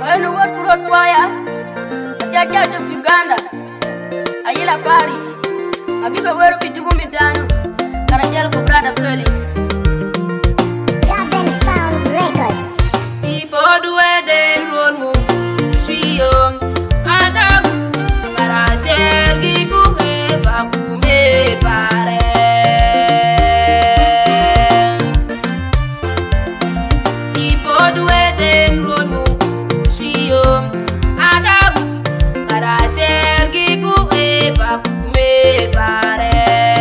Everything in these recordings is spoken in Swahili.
When you work road choir, a church of Uganda, Ayila Parish, I give a word to Gumitano, Carajel Brother Felix. Garden Sound Records. People do a day road move, she young, Adam, Carajel Gigume, Babume, Pare. People do a day road move, she young, Adam, Carajel Gigume, Babume, Pare.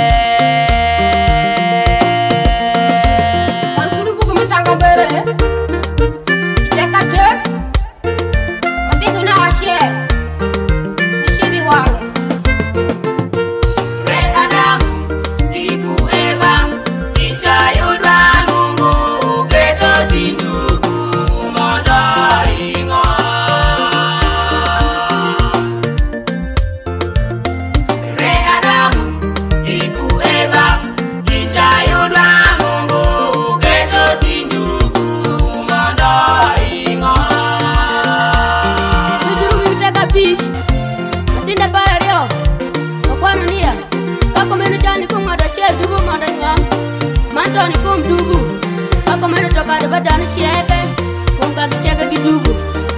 Mantoni kum dubu, ako mero toka de badani cheke, kum ka cheke ki dubu.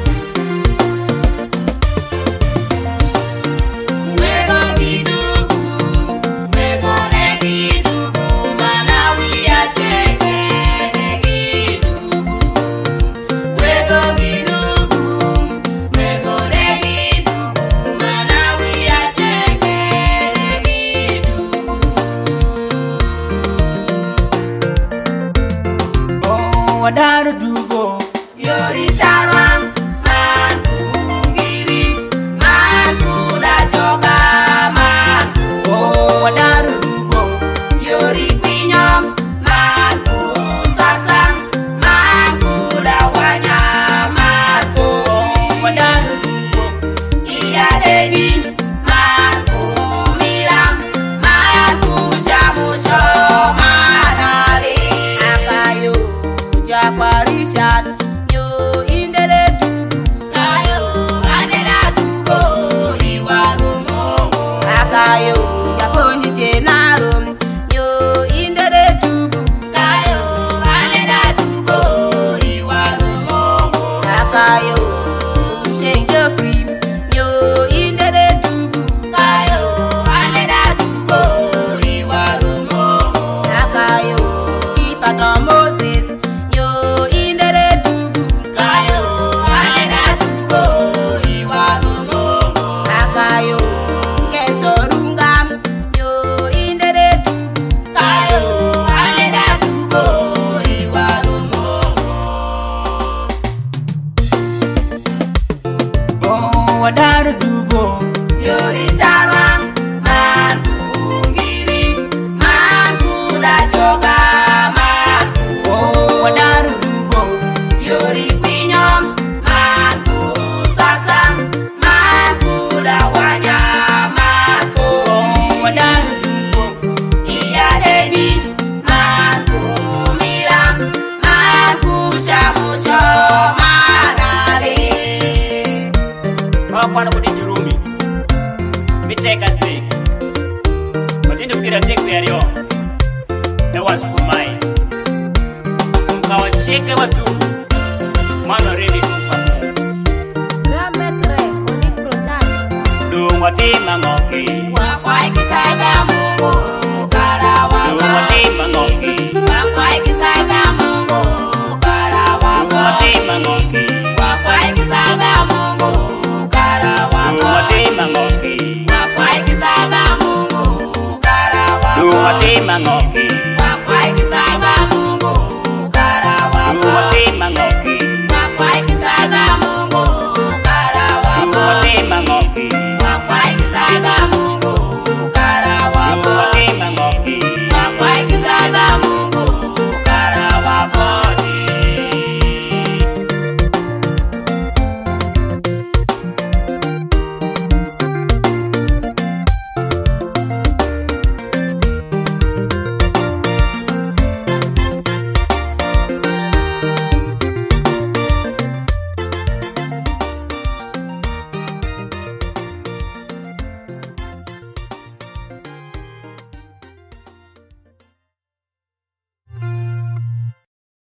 Wego ki dubu, wego le ki dubu, Malawi ya cheke ki dubu. Wego ki dubu, wego le ki dubu, Malawi ya cheke ki dubu. Wadaru dubo Yori tarwang man kungiri man kuda joga man. Oh, wadaru dubo Yori kwinyom man kusasang man kuda wanya man. Oh, wadaru dubo Iya degi man kumiram man kushamusho man ali. Akayo Japarishat yo indere dubu kayo anera dubo iwaru mongo. Akayo Japonyi jenarum yo indere dubu kayo anera dubo iwaru mongo. Akayo Saint Geoffrey yo indere dubu kayo anera dubo iwaru mongo. Akayo Ipato Moses yo indere dubu kayo anera dubo iwaru mongo. Akayo Kesorungam yo indere dubu kayo anera dubo iwaru mongo. Oh, wadaru dubo Yori tarwang man kungiri man kuda joga man. Oh, wadaru dubo Yori kwinyom man kusasang man kuda wanya man. Oh, wadaru dubo Iya degi man kumiram man kushamusho man ali. Wakwana kudi jurumi Miteka twi Matindu kira teku ya leo Ewa sukumai Kumkawa sheke watu Mano redi kumpamu Grametre onik protach Dungwa tima ngoki